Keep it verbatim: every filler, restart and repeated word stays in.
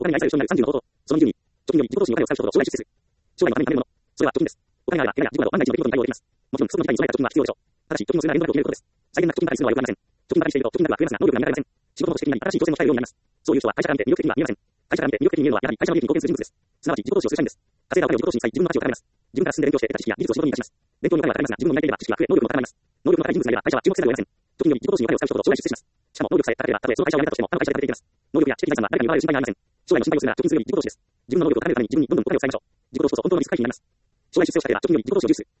お金に愛される人になるさんじゅうの方法。そのにじゅうに、貯金より自己投資にお金を使う人ほど将来出世する。将来のために貯めるもの。それは貯金です。お金があれば、やや自己など万が一の出来事に対応できます。もちろん、不測の事態に備えた貯金は必要でしょう。ただし、貯金をするなら連続を決めることです。際限なく貯金ばかりするのは良くありません。貯金ばかりしていると、貯金額は増えますが、能力が磨かれません。仕事の責任になり、新しい挑戦をしたいようになります。そういう人は会社から見て魅力的には見えません。会社から見て魅力的に見えるのは、やはり会社の利益に貢献する人物です。すなわち、自己投資をする社員です。稼いだお金を自己投資に使い、自分の価値を高めます。自分から進んで勉強して得た知識や技術を仕事に生かします。勉強にお金はかかりますが、自分の磨いていれば知識が増え、能力も高まります。能力の高い人物がいれば、会社は注目せざるを得ません。貯金より自己投資にお金を使う人ほど将来出世します。しかも、能力さえ高ければ、たとえその会社を辞めたとしても、他の会社で働いていけます。能力や知的財産は誰かに奪われる心配がありません。将来の心配をするなら、貯金するより自己投資です。自分の能力を高めるために自分にどんどんお金を使いましょう。自己投資こそ本当のリスク回避になります。将来出世をしたければ、貯金より自己投資を重視する。